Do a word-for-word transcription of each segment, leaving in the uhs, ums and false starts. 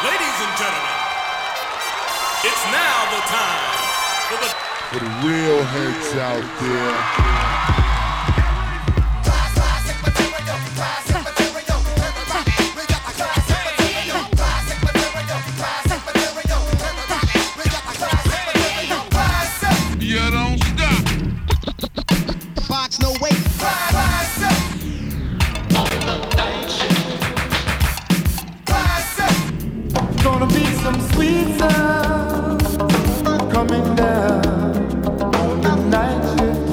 Ladies and gentlemen, it's now the time for the for the real heads out there. You don't stop. Box no wait. Gonna be some sweet sound coming down on the night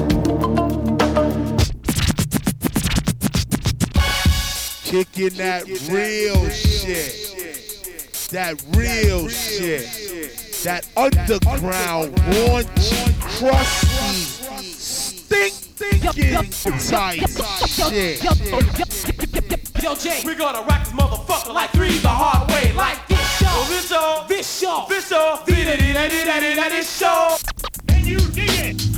shift. Kicking that real shit. That real shit. That underground, raunchy, crusty, stinking type shit. Yo, Jay, we gonna rock this motherfucker like three the hard way, like this show, this show, this show, this show, this show, this show, and you dig it.